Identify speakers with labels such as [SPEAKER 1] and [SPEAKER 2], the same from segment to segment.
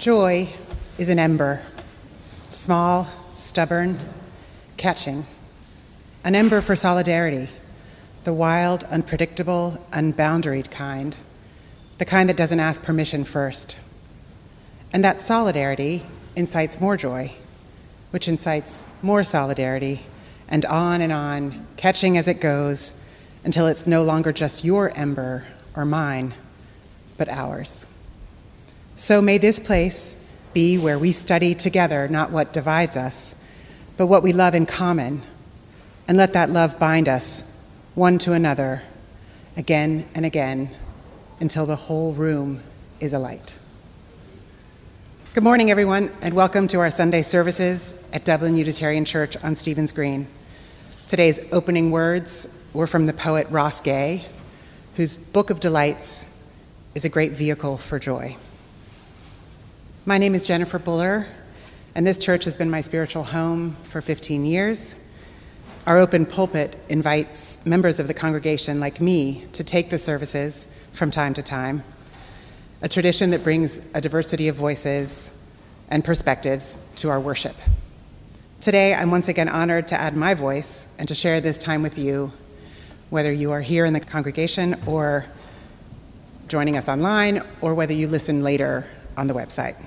[SPEAKER 1] Joy is an ember, small, stubborn, catching. An ember for solidarity, the wild, unpredictable, unboundaried kind, the kind that doesn't ask permission first. And that solidarity incites more joy, which incites more solidarity, and on, catching as it goes, until it's no longer just your ember or mine, but ours. So may this place be where we study together not what divides us, but what we love in common, and let that love bind us one to another again and again until the whole room is alight. Good morning, everyone, and welcome to our Sunday services at Dublin Unitarian Church on Stephen's Green. Today's opening words were from the poet Ross Gay, whose Book of Delights is a great vehicle for joy. My name is Jennifer Buller, and this church has been my spiritual home for 15 years. Our open pulpit invites members of the congregation like me to take the services from time to time, a tradition that brings a diversity of voices and perspectives to our worship. Today, I'm once again honored to add my voice and to share this time with you, whether you are here in the congregation or joining us online, or whether you listen later on the website.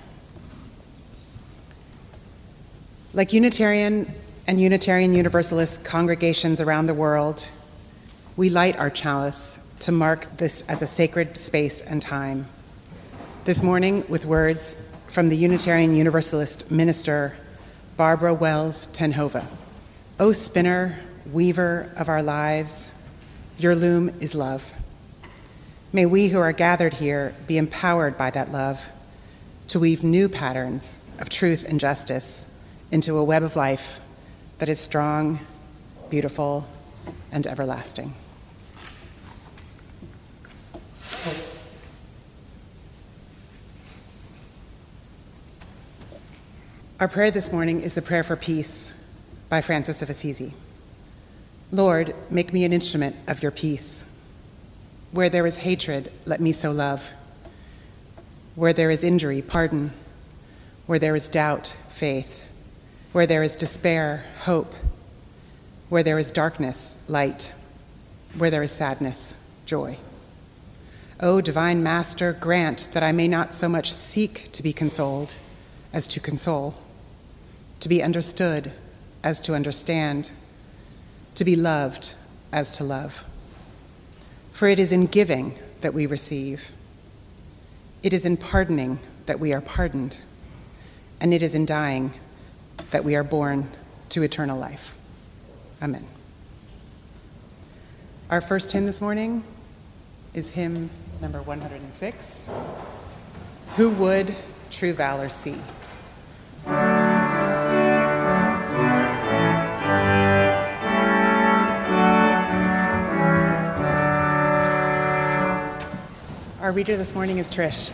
[SPEAKER 1] Like Unitarian and Unitarian Universalist congregations around the world, we light our chalice to mark this as a sacred space and time. This morning, with words from the Unitarian Universalist minister, Barbara Wells Tenhova. O spinner, weaver of our lives, your loom is love. May we who are gathered here be empowered by that love to weave new patterns of truth and justice into a web of life that is strong, beautiful, and everlasting. Our prayer this morning is the Prayer for Peace by Francis of Assisi. Lord, make me an instrument of your peace. Where there is hatred, let me sow love. Where there is injury, pardon. Where there is doubt, faith. Where there is despair, hope. Where there is darkness, light. Where there is sadness, joy. O divine Master, grant that I may not so much seek to be consoled as to console, to be understood as to understand, to be loved as to love. For it is in giving that we receive. It is in pardoning that we are pardoned, and it is in dying that we are born to eternal life. Amen. Our first hymn this morning is hymn number 106, Who Would True Valor See? Our reader this morning is Trish.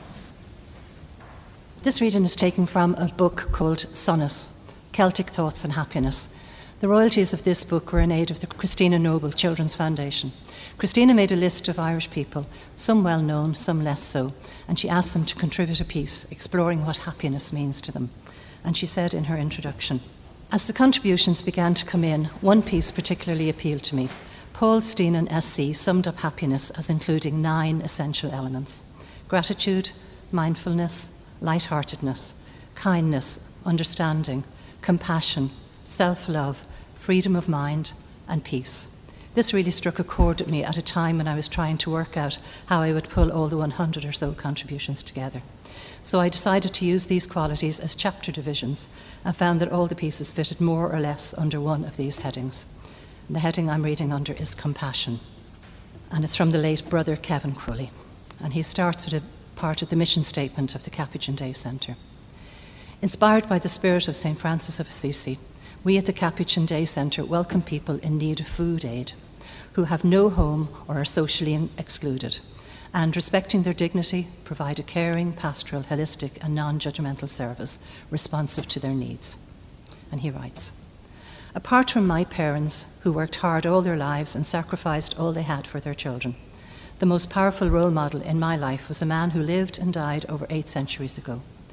[SPEAKER 2] This reading is taken from a book called Sonus, Celtic Thoughts on Happiness. The royalties of this book were in aid of the Christina Noble Children's Foundation. Christina made a list of Irish people, some well known, some less so, and she asked them to contribute a piece exploring what happiness means to them. And she said in her introduction, as the contributions began to come in, one piece particularly appealed to me. Paul Steenan SC summed up happiness as including 9 essential elements: gratitude, mindfulness, lightheartedness, kindness, understanding, compassion, self-love, freedom of mind, and peace. This really struck a chord with me at a time when I was trying to work out how I would pull all the 100 or so contributions together. So I decided to use these qualities as chapter divisions and found that all the pieces fitted more or less under one of these headings. And the heading I'm reading under is compassion, and it's from the late brother Kevin Crowley. And he starts with a part of the mission statement of the Capuchin Day Centre. Inspired by the spirit of St. Francis of Assisi, we at the Capuchin Day Centre welcome people in need of food aid, who have no home or are socially excluded, and respecting their dignity, provide a caring, pastoral, holistic and non-judgmental service responsive to their needs. And he writes, apart from my parents, who worked hard all their lives and sacrificed all they had for their children, the most powerful role model in my life was a man who lived and died over 8 centuries ago.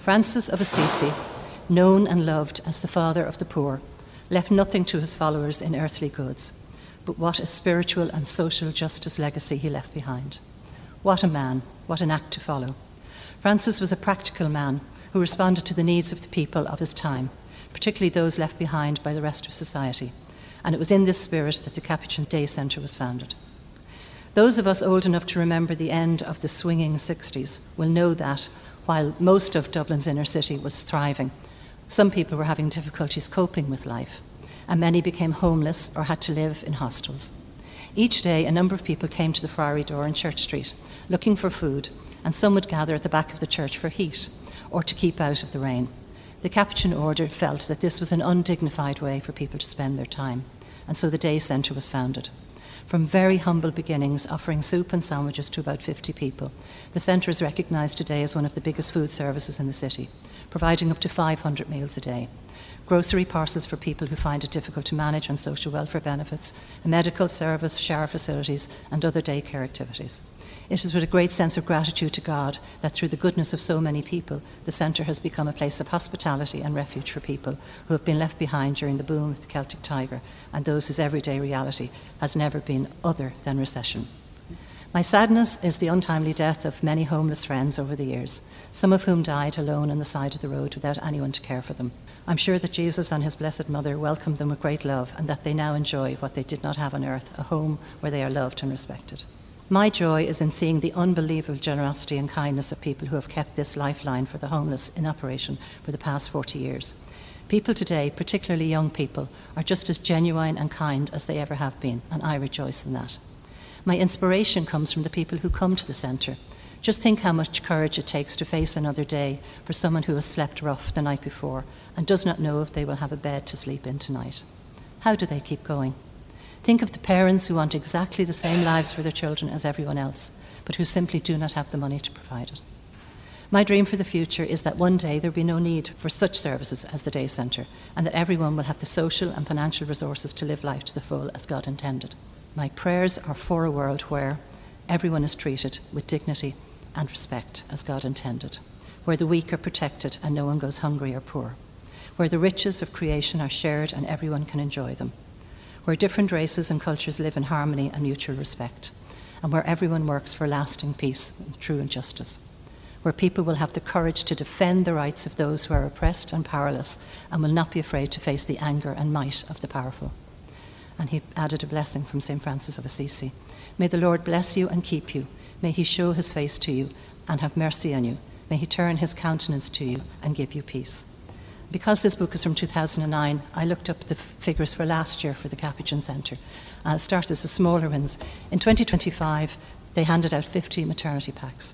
[SPEAKER 2] Francis of Assisi, known and loved as the father of the poor, left nothing to his followers in earthly goods, but what a spiritual and social justice legacy he left behind. What a man, what an act to follow. Francis was a practical man who responded to the needs of the people of his time, particularly those left behind by the rest of society, and it was in this spirit that the Capuchin Day Centre was founded. Those of us old enough to remember the end of the swinging 60s will know that, while most of Dublin's inner city was thriving, some people were having difficulties coping with life, and many became homeless or had to live in hostels. Each day, a number of people came to the Friary door in Church Street, looking for food, and some would gather at the back of the church for heat, or to keep out of the rain. The Capuchin order felt that this was an undignified way for people to spend their time, and so the Day Centre was founded. From very humble beginnings, offering soup and sandwiches to about 50 people, the centre is recognised today as one of the biggest food services in the city, providing up to 500 meals a day. Grocery parcels for people who find it difficult to manage on social welfare benefits, a medical service, shower facilities, and other daycare activities. It is with a great sense of gratitude to God that through the goodness of so many people, the centre has become a place of hospitality and refuge for people who have been left behind during the boom of the Celtic Tiger and those whose everyday reality has never been other than recession. My sadness is the untimely death of many homeless friends over the years, some of whom died alone on the side of the road without anyone to care for them. I'm sure that Jesus and his Blessed Mother welcomed them with great love and that they now enjoy what they did not have on earth, a home where they are loved and respected. My joy is in seeing the unbelievable generosity and kindness of people who have kept this lifeline for the homeless in operation for the past 40 years. People today, particularly young people, are just as genuine and kind as they ever have been, and I rejoice in that. My inspiration comes from the people who come to the centre. Just think how much courage it takes to face another day for someone who has slept rough the night before and does not know if they will have a bed to sleep in tonight. How do they keep going? Think of the parents who want exactly the same lives for their children as everyone else, but who simply do not have the money to provide it. My dream for the future is that one day there will be no need for such services as the Day Centre, and that everyone will have the social and financial resources to live life to the full as God intended. My prayers are for a world where everyone is treated with dignity and respect as God intended, where the weak are protected and no one goes hungry or poor, where the riches of creation are shared and everyone can enjoy them, where different races and cultures live in harmony and mutual respect, and where everyone works for lasting peace and true justice, where people will have the courage to defend the rights of those who are oppressed and powerless and will not be afraid to face the anger and might of the powerful. And he added a blessing from St. Francis of Assisi. May the Lord bless you and keep you. May he show his face to you and have mercy on you. May he turn his countenance to you and give you peace. Because this book is from 2009, I looked up the figures for last year for the Capuchin Centre. I'll start as the smaller ones. In 2025, they handed out 50 maternity packs,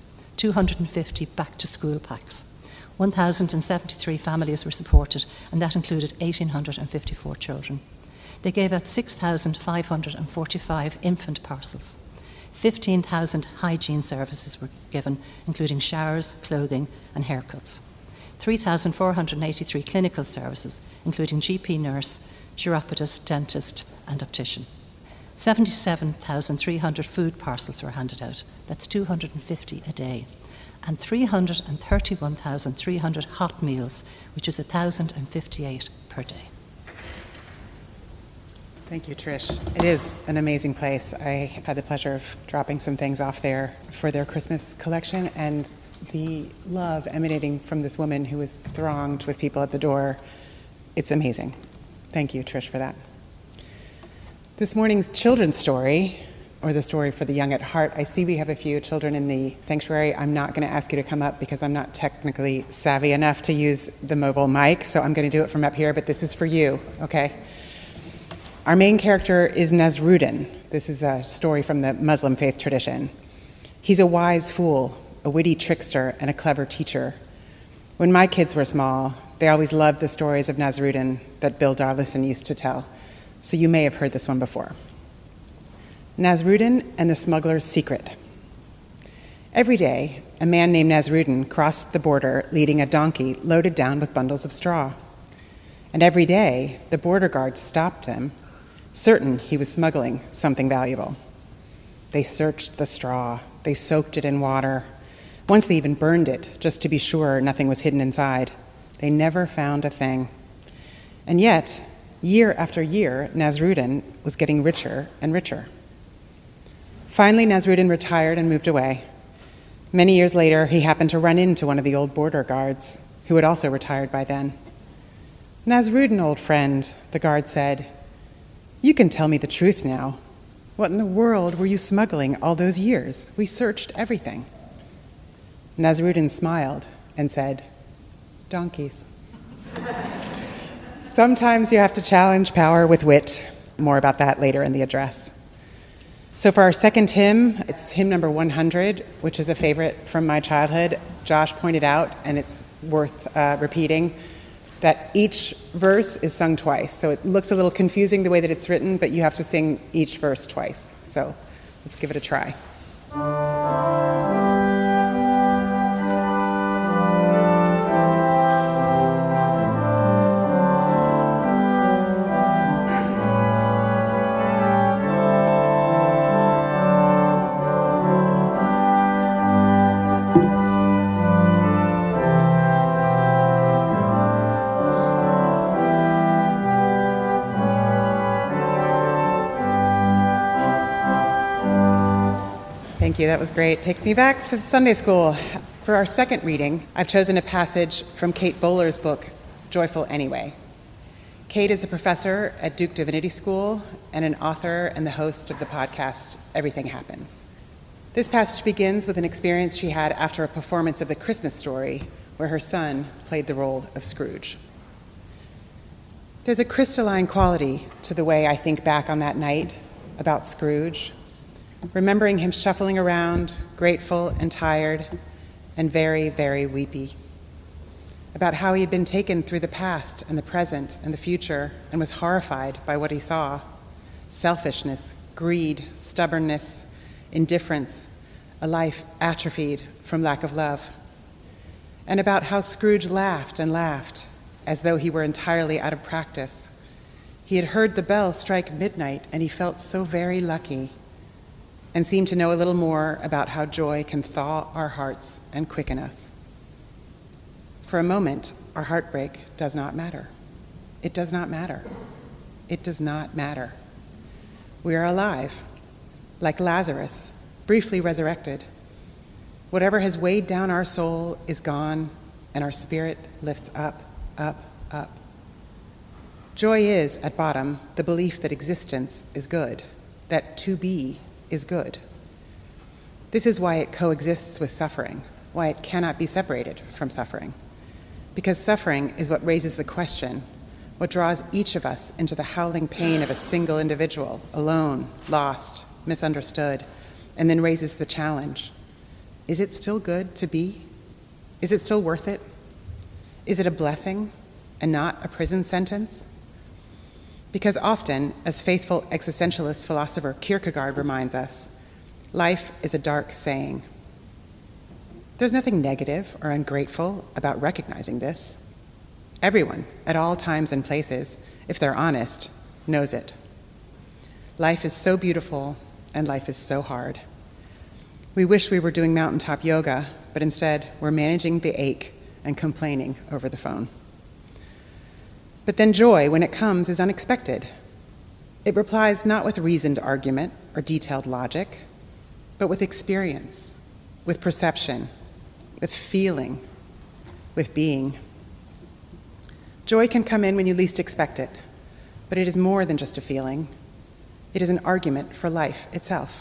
[SPEAKER 2] 250 back-to-school packs. 1,073 families were supported, and that included 1,854 children. They gave out 6,545 infant parcels. 15,000 hygiene services were given, including showers, clothing, and haircuts. 3,483 clinical services, including GP nurse, chiropodist, dentist, and optician. 77,300 food parcels were handed out. That's 250 a day. And 331,300 hot meals, which is 1,058 per day.
[SPEAKER 1] Thank you, Trish. It is an amazing place. I had the pleasure of dropping some things off there for their Christmas collection, and the love emanating from this woman who was thronged with people at the door, it's amazing. Thank you, Trish, for that. This morning's children's story, or the story for the young at heart, I see we have a few children in the sanctuary. I'm not going to ask you to come up because I'm not technically savvy enough to use the mobile mic, so I'm going to do it from up here, but this is for you, okay? Our main character is Nasruddin. This is a story from the Muslim faith tradition. He's a wise fool, a witty trickster, and a clever teacher. When my kids were small, they always loved the stories of Nasruddin that Bill Darlison used to tell, so you may have heard this one before. Nasruddin and the Smuggler's Secret. Every day, a man named Nasruddin crossed the border leading a donkey loaded down with bundles of straw. And every day, the border guards stopped him, certain he was smuggling something valuable. They searched the straw, they soaked it in water, Once they even burned it, just to be sure nothing was hidden inside. They never found a thing. And yet, year after year, Nasruddin was getting richer and richer. Finally, Nasruddin retired and moved away. Many years later, he happened to run into one of the old border guards, who had also retired by then. "Nasruddin, old friend," the guard said, "you can tell me the truth now. What in the world were you smuggling all those years? We searched everything." Nasruddin smiled and said, "Donkeys." Sometimes you have to challenge power with wit. More about that later in the address. So for our second hymn, it's hymn number 100, which is a favorite from my childhood. Josh pointed out, and it's worth repeating, that each verse is sung twice. So it looks a little confusing the way that it's written, but you have to sing each verse twice. So let's give it a try. Thank you, that was great. Takes me back to Sunday school. For our second reading, I've chosen a passage from Kate Bowler's book, Joyful Anyway. Kate is a professor at Duke Divinity School and an author and the host of the podcast, Everything Happens. This passage begins with an experience she had after a performance of The Christmas Story, where her son played the role of Scrooge. There's a crystalline quality to the way I think back on that night about Scrooge, remembering him shuffling around, grateful and tired, and very, very weepy, about how he had been taken through the past and the present and the future and was horrified by what he saw: selfishness, greed, stubbornness, indifference, a life atrophied from lack of love, and about how Scrooge laughed and laughed as though he were entirely out of practice. He had heard the bell strike midnight, and he felt so very lucky, and seemed to know a little more about how joy can thaw our hearts and quicken us. For a moment, our heartbreak does not matter. It does not matter. It does not matter. We are alive, like Lazarus, briefly resurrected. Whatever has weighed down our soul is gone, and our spirit lifts up, up, up. Joy is, at bottom, the belief that existence is good, that to be is good. This is why it coexists with suffering, why it cannot be separated from suffering. Because suffering is what raises the question, what draws each of us into the howling pain of a single individual, alone, lost, misunderstood, and then raises the challenge. Is it still good to be? Is it still worth it? Is it a blessing and not a prison sentence? Because often, as faithful existentialist philosopher Kierkegaard reminds us, life is a dark saying. There's nothing negative or ungrateful about recognizing this. Everyone, at all times and places, if they're honest, knows it. Life is so beautiful, and life is so hard. We wish we were doing mountaintop yoga, but instead we're managing the ache and complaining over the phone. But then joy, when it comes, is unexpected. It replies not with reasoned argument or detailed logic, but with experience, with perception, with feeling, with being. Joy can come in when you least expect it, but it is more than just a feeling. It is an argument for life itself.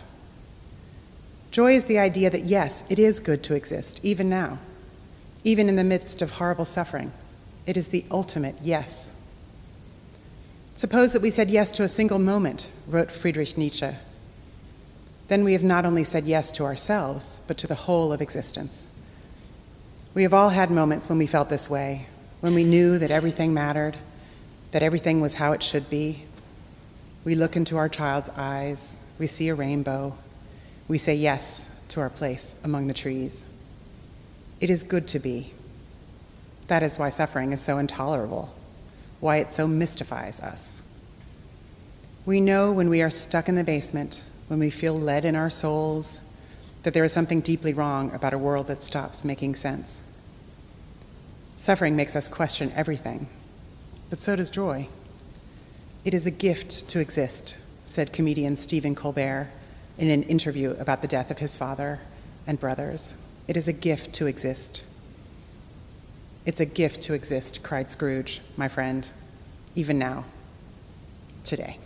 [SPEAKER 1] Joy is the idea that, yes, it is good to exist, even now, even in the midst of horrible suffering. It is the ultimate yes. Suppose that we said yes to a single moment, wrote Friedrich Nietzsche. Then we have not only said yes to ourselves, but to the whole of existence. We have all had moments when we felt this way, when we knew that everything mattered, that everything was how it should be. We look into our child's eyes, we see a rainbow, we say yes to our place among the trees. It is good to be. That is why suffering is so intolerable, why it so mystifies us. We know when we are stuck in the basement, when we feel lead in our souls, that there is something deeply wrong about a world that stops making sense. Suffering makes us question everything, but so does joy. It is a gift to exist, said comedian Stephen Colbert in an interview about the death of his father and brothers. It is a gift to exist. It's a gift to exist, cried Scrooge, my friend, even now, today.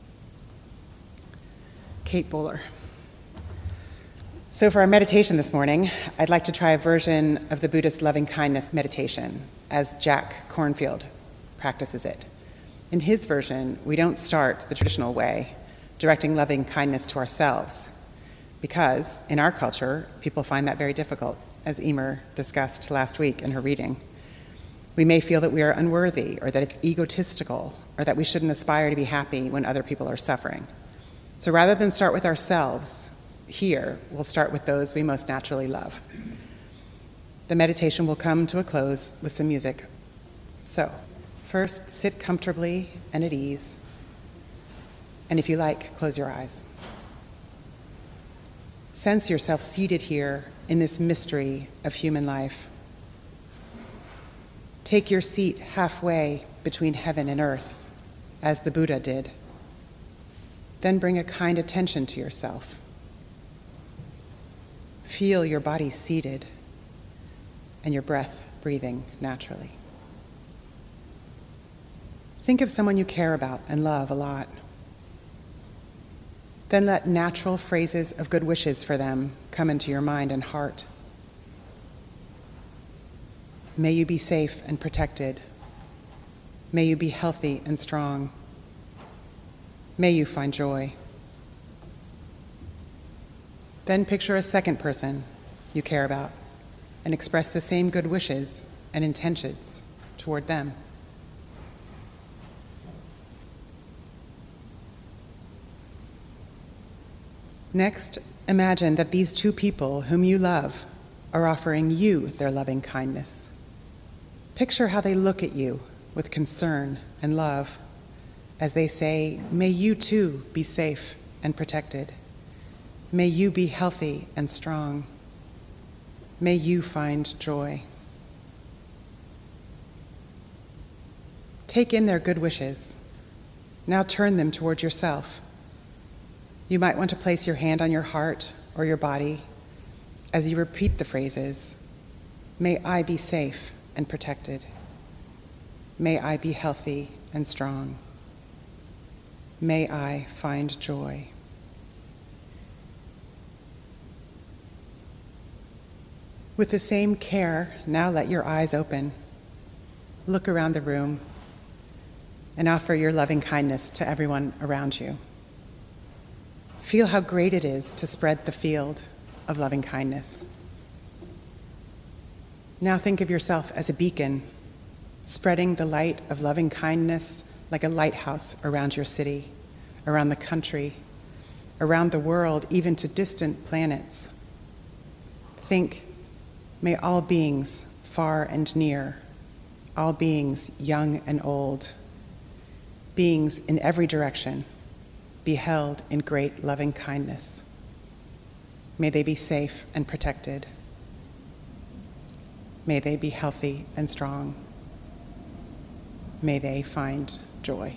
[SPEAKER 1] Kate Bowler. So for our meditation this morning, I'd like to try a version of the Buddhist loving-kindness meditation as Jack Kornfield practices it. In his version, we don't start the traditional way, directing loving kindness to ourselves, because in our culture, people find that very difficult, as Emer discussed last week in her reading. We may feel that we are unworthy, or that it's egotistical, or that we shouldn't aspire to be happy when other people are suffering. So rather than start with ourselves, here we'll start with those we most naturally love. The meditation will come to a close with some music. So, first, sit comfortably and at ease. And if you like, close your eyes. Sense yourself seated here in this mystery of human life. Take your seat halfway between heaven and earth, as the Buddha did. Then bring a kind attention to yourself. Feel your body seated and your breath breathing naturally. Think of someone you care about and love a lot. Then let natural phrases of good wishes for them come into your mind and heart. May you be safe and protected. May you be healthy and strong. May you find joy. Then picture a second person you care about and express the same good wishes and intentions toward them. Next, imagine that these two people whom you love are offering you their loving kindness. Picture how they look at you with concern and love as they say, "May you too be safe and protected. May you be healthy and strong. May you find joy." Take in their good wishes. Now turn them toward yourself. You might want to place your hand on your heart or your body as you repeat the phrases, "May I be safe and protected. May I be healthy and strong. May I find joy." With the same care, now let your eyes open. Look around the room and offer your loving kindness to everyone around you. Feel how great it is to spread the field of loving kindness. Now think of yourself as a beacon, spreading the light of loving kindness like a lighthouse around your city, around the country, around the world, even to distant planets. Think, may all beings far and near, all beings young and old, beings in every direction, be held in great loving kindness. May they be safe and protected. May they be healthy and strong. May they find joy.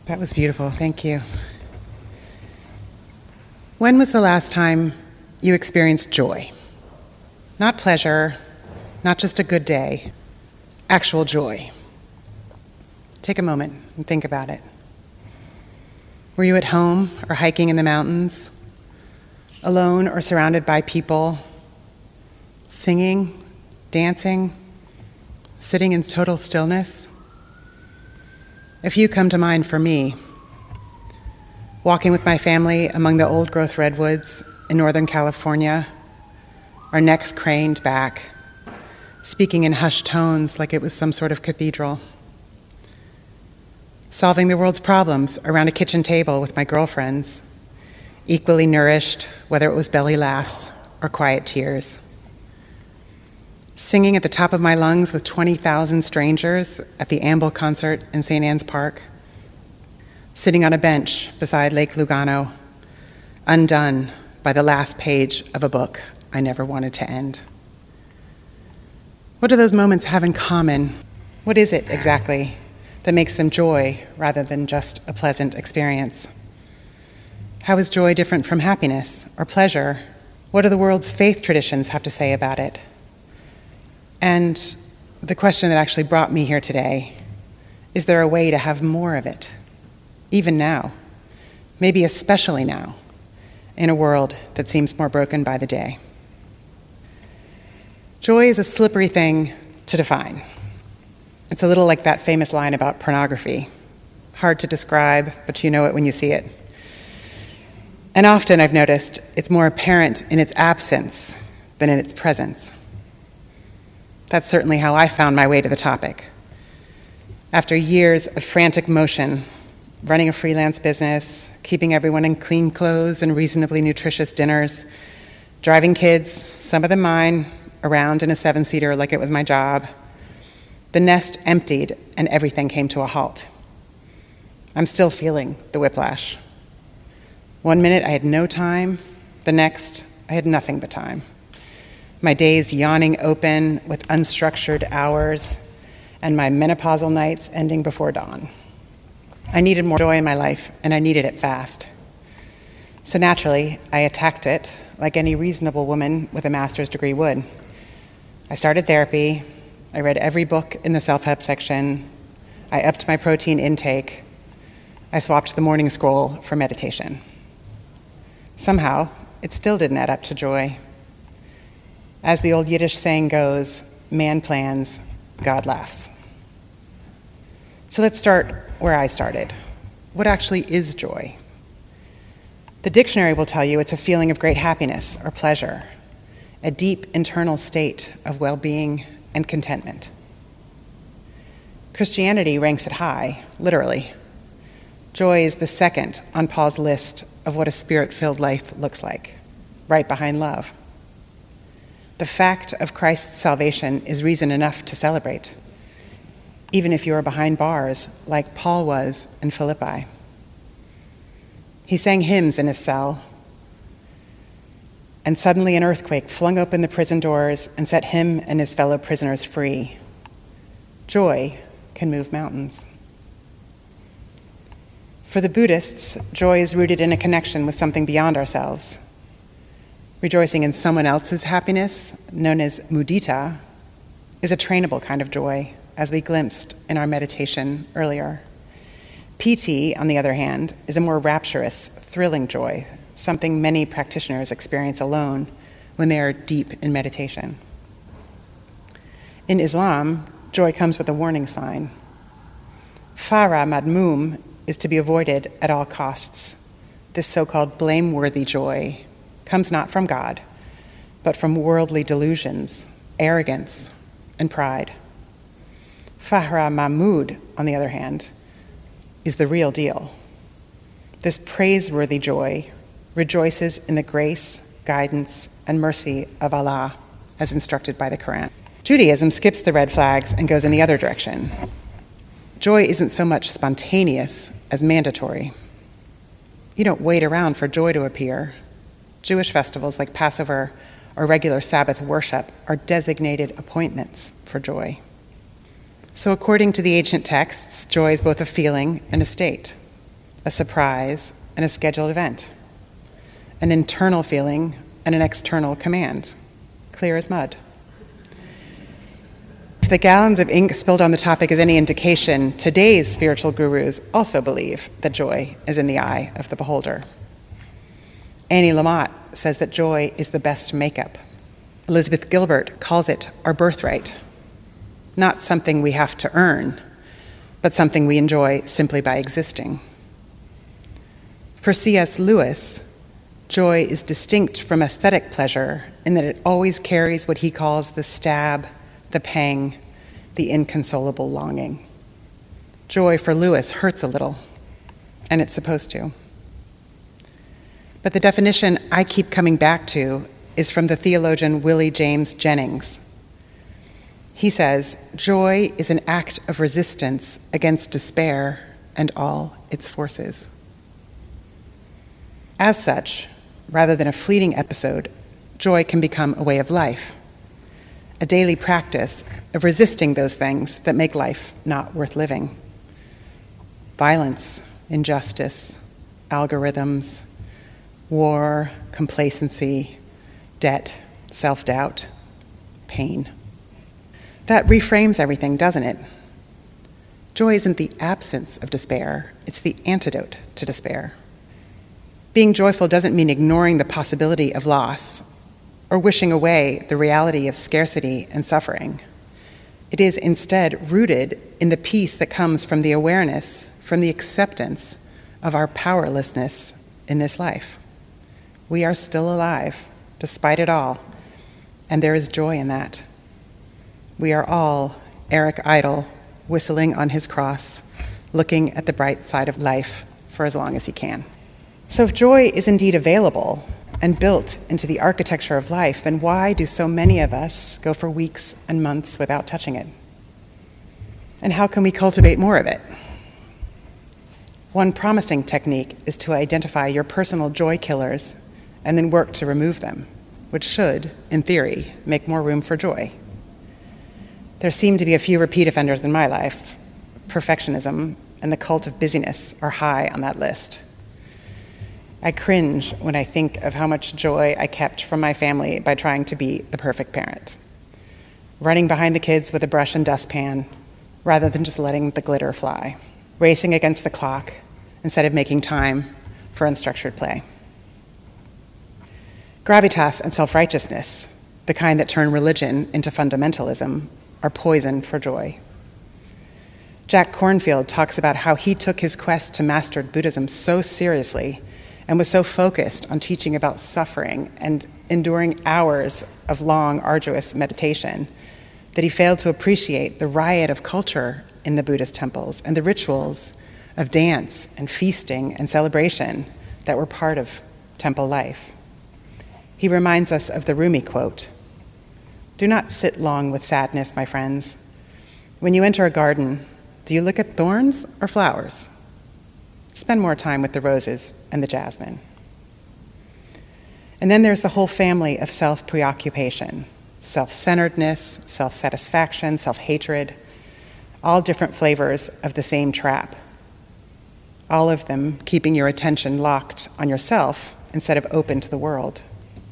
[SPEAKER 1] That was beautiful. Thank you. When was the last time you experienced joy? Not pleasure, not just a good day, actual joy. Take a moment and think about it. Were you at home or hiking in the mountains, alone or surrounded by people, singing, dancing, sitting in total stillness? A few come to mind for me. Walking with my family among the old-growth redwoods in Northern California, our necks craned back, speaking in hushed tones like it was some sort of cathedral. Solving the world's problems around a kitchen table with my girlfriends, equally nourished, whether it was belly laughs or quiet tears. Singing at the top of my lungs with 20,000 strangers at the Amble concert in St. Anne's Park. Sitting on a bench beside Lake Lugano, undone by the last page of a book I never wanted to end. What do those moments have in common? What is it exactly that makes them joy rather than just a pleasant experience? How is joy different from happiness or pleasure? What do the world's faith traditions have to say about it? And the question that actually brought me here today, is there a way to have more of it? Even now, maybe especially now, in a world that seems more broken by the day. Joy is a slippery thing to define. It's a little like that famous line about pornography. Hard to describe, but you know it when you see it. And often I've noticed it's more apparent in its absence than in its presence. That's certainly how I found my way to the topic. After years of frantic motion, running a freelance business, keeping everyone in clean clothes and reasonably nutritious dinners, driving kids, some of them mine, around in a 7-seater like it was my job, the nest emptied and everything came to a halt. I'm still feeling the whiplash. One minute I had no time, the next I had nothing but time. My days yawning open with unstructured hours, and my menopausal nights ending before dawn. I needed more joy in my life, and I needed it fast. So naturally, I attacked it like any reasonable woman with a master's degree would. I started therapy, I read every book in the self-help section, I upped my protein intake, I swapped the morning scroll for meditation. Somehow, it still didn't add up to joy. As the old Yiddish saying goes, man plans, God laughs. So let's start where I started. What actually is joy? The dictionary will tell you it's a feeling of great happiness or pleasure, a deep internal state of well-being and contentment. Christianity ranks it high, literally. Joy is the second on Paul's list of what a spirit-filled life looks like, right behind love. The fact of Christ's salvation is reason enough to celebrate, even if you are behind bars like Paul was in Philippi. He sang hymns in his cell, and suddenly an earthquake flung open the prison doors and set him and his fellow prisoners free. Joy can move mountains. For the Buddhists, joy is rooted in a connection with something beyond ourselves. Rejoicing in someone else's happiness, known as mudita, is a trainable kind of joy, as we glimpsed in our meditation earlier. Piti, on the other hand, is a more rapturous, thrilling joy, something many practitioners experience alone when they are deep in meditation. In Islam, joy comes with a warning sign. Farah madmum is to be avoided at all costs. This so-called blameworthy joy comes not from God, but from worldly delusions, arrogance, and pride. Fahra Mahmud, on the other hand, is the real deal. This praiseworthy joy rejoices in the grace, guidance, and mercy of Allah, as instructed by the Quran. Judaism skips the red flags and goes in the other direction. Joy isn't so much spontaneous as mandatory. You don't wait around for joy to appear. Jewish festivals like Passover or regular Sabbath worship are designated appointments for joy. So according to the ancient texts, joy is both a feeling and a state. a surprise, and a scheduled event, an internal feeling and an external command, clear as mud. If the gallons of ink spilled on the topic is any indication, today's spiritual gurus also believe that joy is in the eye of the beholder. Annie Lamott says that joy is the best makeup. Elizabeth Gilbert calls it our birthright, not something we have to earn, but something we enjoy simply by existing. For C.S. Lewis, joy is distinct from aesthetic pleasure in that it always carries what he calls the stab, the pang, the inconsolable longing. Joy for Lewis hurts a little, and it's supposed to. But the definition I keep coming back to is from the theologian Willie James Jennings. He says, joy is an act of resistance against despair and all its forces. As such, rather than a fleeting episode, joy can become a way of life, a daily practice of resisting those things that make life not worth living. Violence, injustice, algorithms, war, complacency, debt, self-doubt, pain. That reframes everything, doesn't it? Joy isn't the absence of despair, it's the antidote to despair. Being joyful doesn't mean ignoring the possibility of loss or wishing away the reality of scarcity and suffering. It is instead rooted in the peace that comes from the awareness, from the acceptance of our powerlessness in this life. We are still alive, despite it all, and there is joy in that. We are all Eric Idle, whistling on his cross, looking at the bright side of life for as long as he can. So if joy is indeed available and built into the architecture of life, then why do so many of us go for weeks and months without touching it? And how can we cultivate more of it? One promising technique is to identify your personal joy killers and then work to remove them, which should, in theory, make more room for joy. There seem to be a few repeat offenders in my life. Perfectionism and the cult of busyness are high on that list. I cringe when I think of how much joy I kept from my family by trying to be the perfect parent, running behind the kids with a brush and dustpan rather than just letting the glitter fly, racing against the clock instead of making time for unstructured play. Gravitas and self-righteousness, the kind that turn religion into fundamentalism, are poison for joy. Jack Kornfield talks about how he took his quest to master Buddhism so seriously and was so focused on teaching about suffering and enduring hours of long, arduous meditation that he failed to appreciate the riot of culture in the Buddhist temples and the rituals of dance and feasting and celebration that were part of temple life. He reminds us of the Rumi quote, "Do not sit long with sadness, my friends. When you enter a garden, do you look at thorns or flowers? Spend more time with the roses and the jasmine." And then there's the whole family of self-preoccupation, self-centeredness, self-satisfaction, self-hatred, all different flavors of the same trap. All of them keeping your attention locked on yourself instead of open to the world.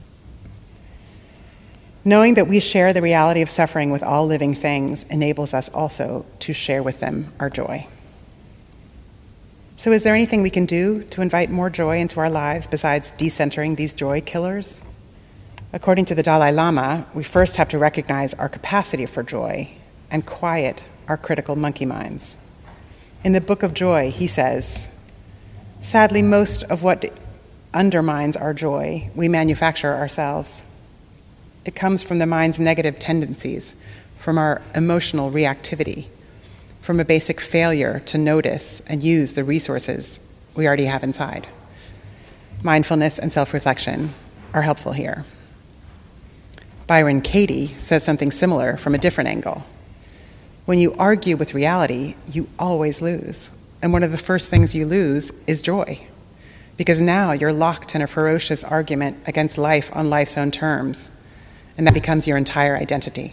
[SPEAKER 1] Knowing that we share the reality of suffering with all living things enables us also to share with them our joy. So is there anything we can do to invite more joy into our lives besides decentering these joy killers? According to the Dalai Lama, we first have to recognize our capacity for joy and quiet our critical monkey minds. In the Book of Joy, he says, "Sadly, most of what undermines our joy, we manufacture ourselves. It comes from the mind's negative tendencies, from our emotional reactivity, from a basic failure to notice and use the resources we already have inside. Mindfulness and self-reflection are helpful here." Byron Katie says something similar from a different angle. When you argue with reality, you always lose. And one of the first things you lose is joy, because now you're locked in a ferocious argument against life on life's own terms, and that becomes your entire identity.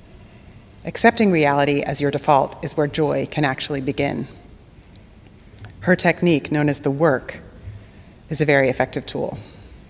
[SPEAKER 1] Accepting reality as your default is where joy can actually begin. Her technique, known as the work, is a very effective tool.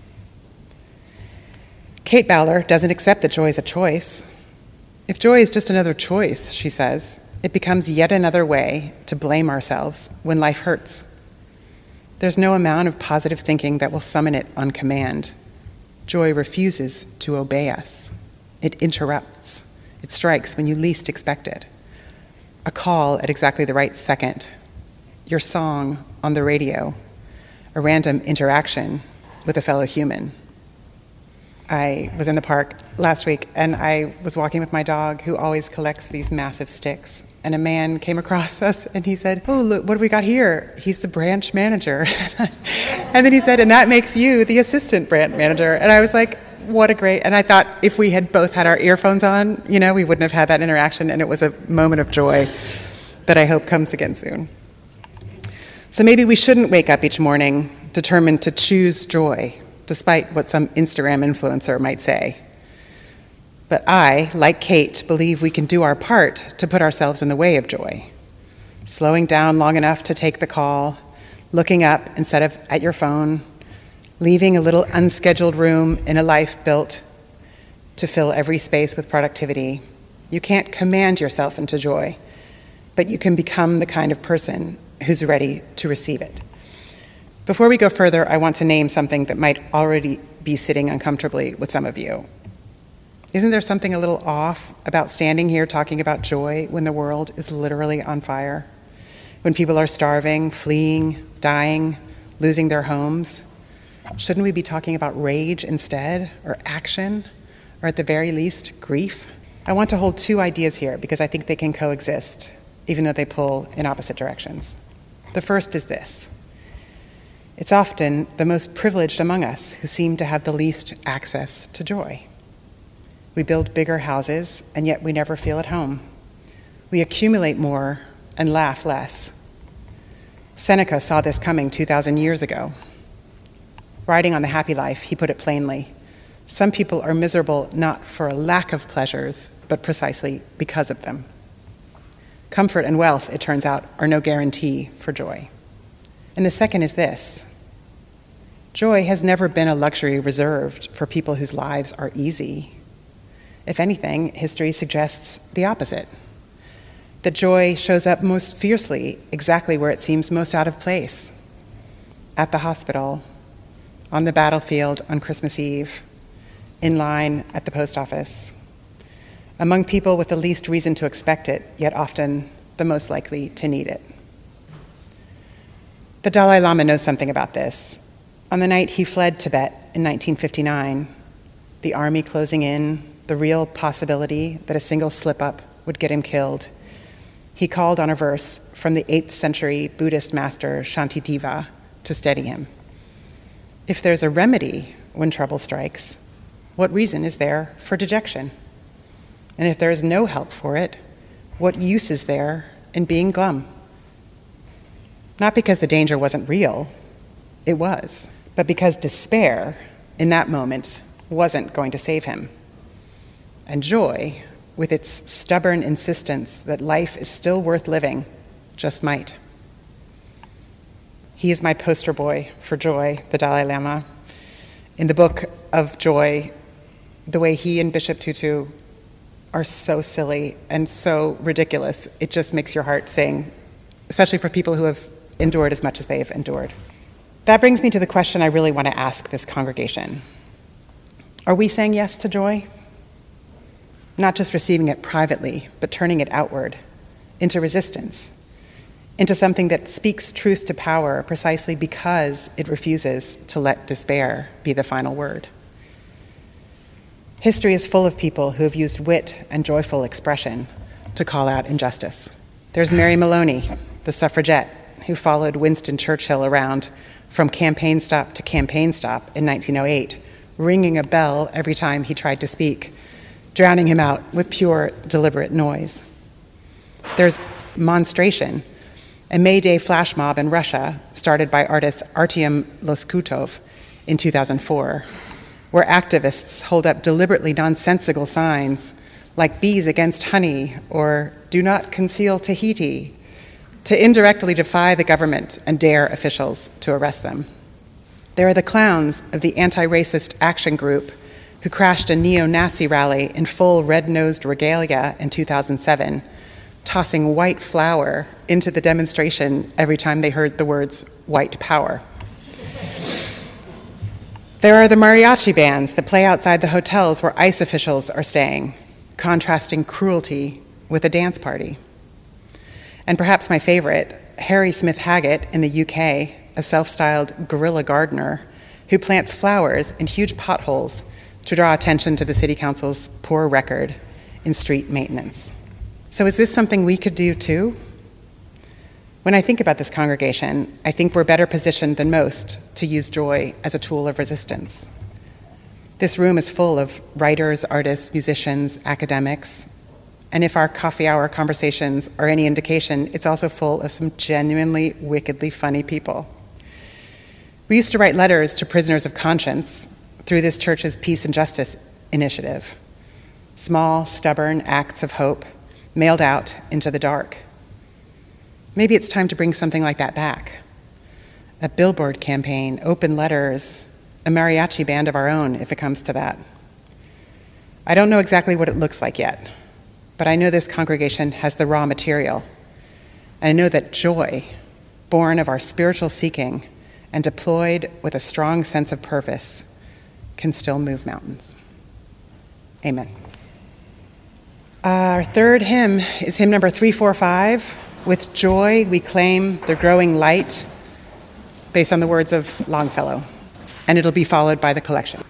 [SPEAKER 1] Kate Bowler doesn't accept that joy is a choice. If joy is just another choice, she says, it becomes yet another way to blame ourselves when life hurts. There's no amount of positive thinking that will summon it on command. Joy refuses to obey us. It interrupts. It strikes when you least expect it. A call at exactly the right second. Your song on the radio. A random interaction with a fellow human. I was in the park last week and I was walking with my dog who always collects these massive sticks. And a man came across us and he said, "Oh, look, what do we got here?" He's the branch manager. And then he said, "And that makes you the assistant branch manager." And I was like, what a great, and I thought if we had both had our earphones on, we wouldn't have had that interaction, and it was a moment of joy that I hope comes again soon. So maybe we shouldn't wake up each morning determined to choose joy, despite what some Instagram influencer might say. But I, like Kate, believe we can do our part to put ourselves in the way of joy. Slowing down long enough to take the call, looking up instead of at your phone, leaving a little unscheduled room in a life built to fill every space with productivity. You can't command yourself into joy, but you can become the kind of person who's ready to receive it. Before we go further, I want to name something that might already be sitting uncomfortably with some of you. Isn't there something a little off about standing here talking about joy when the world is literally on fire? When people are starving, fleeing, dying, losing their homes? Shouldn't we be talking about rage instead, or action, or at the very least, grief? I want to hold two ideas here because I think they can coexist, even though they pull in opposite directions. The first is this. It's often the most privileged among us who seem to have the least access to joy. We build bigger houses, and yet we never feel at home. We accumulate more and laugh less. Seneca saw this coming 2,000 years ago. Writing on The Happy Life, he put it plainly, some people are miserable not for a lack of pleasures, but precisely because of them. Comfort and wealth, it turns out, are no guarantee for joy. And the second is this. Joy has never been a luxury reserved for people whose lives are easy. If anything, history suggests the opposite. That joy shows up most fiercely exactly where it seems most out of place. At the hospital, on the battlefield on Christmas Eve, in line at the post office, among people with the least reason to expect it, yet often the most likely to need it. The Dalai Lama knows something about this. On the night he fled Tibet in 1959, the army closing in, the real possibility that a single slip-up would get him killed, he called on a verse from the 8th century Buddhist master Shantideva to steady him. If there's a remedy when trouble strikes, what reason is there for dejection? And if there is no help for it, what use is there in being glum? Not because the danger wasn't real, it was, but because despair in that moment wasn't going to save him. And joy, with its stubborn insistence that life is still worth living, just might. He is my poster boy for joy, the Dalai Lama. In the book of joy, the way he and Bishop Tutu are so silly and so ridiculous, it just makes your heart sing, especially for people who have endured as much as they've endured. That brings me to the question I really want to ask this congregation. Are we saying yes to joy? Not just receiving it privately, but turning it outward, into resistance, into something that speaks truth to power precisely because it refuses to let despair be the final word. History is full of people who have used wit and joyful expression to call out injustice. There's Mary Maloney, the suffragette, who followed Winston Churchill around from campaign stop to campaign stop in 1908, ringing a bell every time he tried to speak, drowning him out with pure, deliberate noise. There's Monstration, a May Day flash mob in Russia started by artist Artyom Loskutov in 2004, where activists hold up deliberately nonsensical signs like bees against honey or do not conceal Tahiti to indirectly defy the government and dare officials to arrest them. There are the clowns of the Anti-Racist Action Group who crashed a neo-Nazi rally in full red-nosed regalia in 2007, tossing white flour into the demonstration every time they heard the words white power. There are the mariachi bands that play outside the hotels where ICE officials are staying, contrasting cruelty with a dance party. And perhaps my favorite, Harry Smith Haggett in the UK, a self-styled guerrilla gardener who plants flowers in huge potholes to draw attention to the City Council's poor record in street maintenance. So is this something we could do too? When I think about this congregation, I think we're better positioned than most to use joy as a tool of resistance. This room is full of writers, artists, musicians, academics, and if our coffee hour conversations are any indication, it's also full of some genuinely, wickedly funny people. We used to write letters to prisoners of conscience through this church's Peace and Justice initiative. Small, stubborn acts of hope mailed out into the dark. Maybe it's time to bring something like that back. A billboard campaign, open letters, a mariachi band of our own, if it comes to that. I don't know exactly what it looks like yet, but I know this congregation has the raw material. And I know that joy, born of our spiritual seeking and deployed with a strong sense of purpose, can still move mountains. Amen. Our third hymn is hymn number 345. With joy, we claim the growing light, based on the words of Longfellow, and it'll be followed by the collection.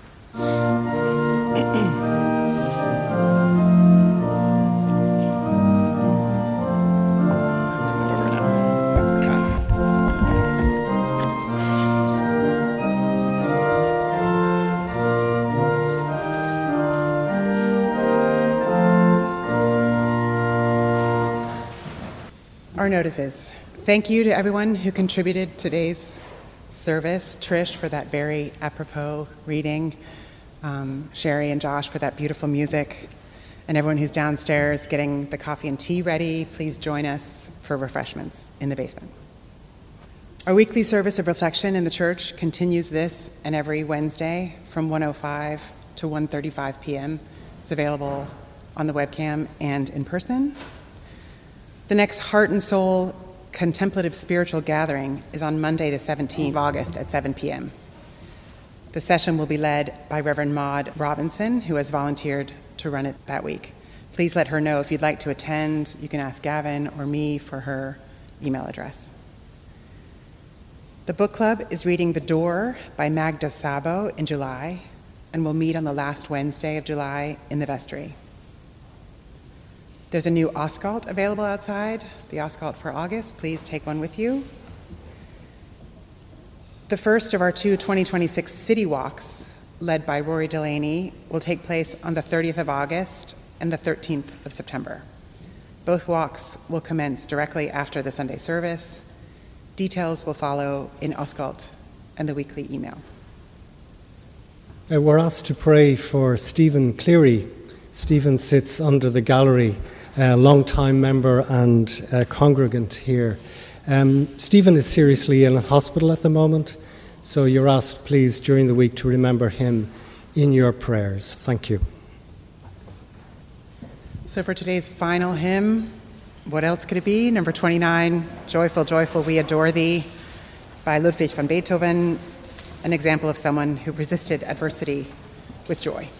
[SPEAKER 1] Our notices. Thank you to everyone who contributed today's service. Trish for that very apropos reading, Sherry and Josh for that beautiful music, and everyone who's downstairs getting the coffee and tea ready. Please join us for refreshments in the basement. Our weekly service of reflection in the church continues this and every Wednesday from 1:05 to 1:35 p.m. It's available on the webcam and in person. The next Heart and Soul Contemplative Spiritual Gathering is on Monday, the 17th of August at 7 p.m. The session will be led by Reverend Maud Robinson, who has volunteered to run it that week. Please let her know if you'd like to attend. You can ask Gavin or me for her email address. The book club is reading The Door by Magda Sabo in July, and will meet on the last Wednesday of July in the vestry. There's a new Oscalt available outside, the Oscalt for August. Please take one with you. The first of our two 2026 city walks, led by Rory Delaney, will take place on the 30th of August and the 13th of September. Both walks will commence directly after the Sunday service. Details will follow in Oscalt and the weekly email.
[SPEAKER 3] We're asked to pray for Stephen Cleary. Stephen sits under the gallery, a long-time member and congregant here. Stephen is seriously ill in hospital at the moment, so you're asked, please, during the week to remember him in your prayers. Thank you.
[SPEAKER 1] So for today's final hymn, what else could it be? Number 29, Joyful, Joyful, We Adore Thee, by Ludwig van Beethoven, an example of someone who resisted adversity with joy.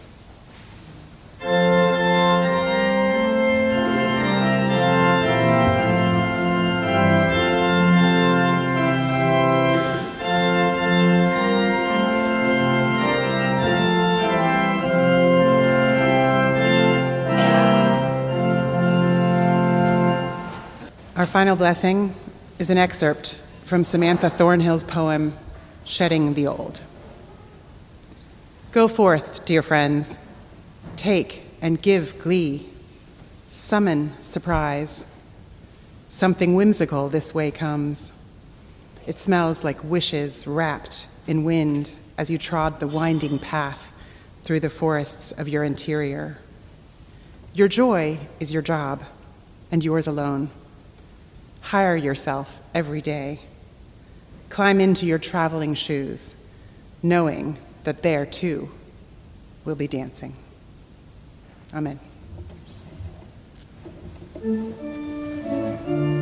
[SPEAKER 1] Our final blessing is an excerpt from Samantha Thornhill's poem, Shedding the Old. Go forth, dear friends, take and give glee, summon surprise. Something whimsical this way comes. It smells like wishes wrapped in wind as you trod the winding path through the forests of your interior. Your joy is your job, and yours alone. hire yourself every day. Climb into your traveling shoes, knowing that there too will be dancing. Amen.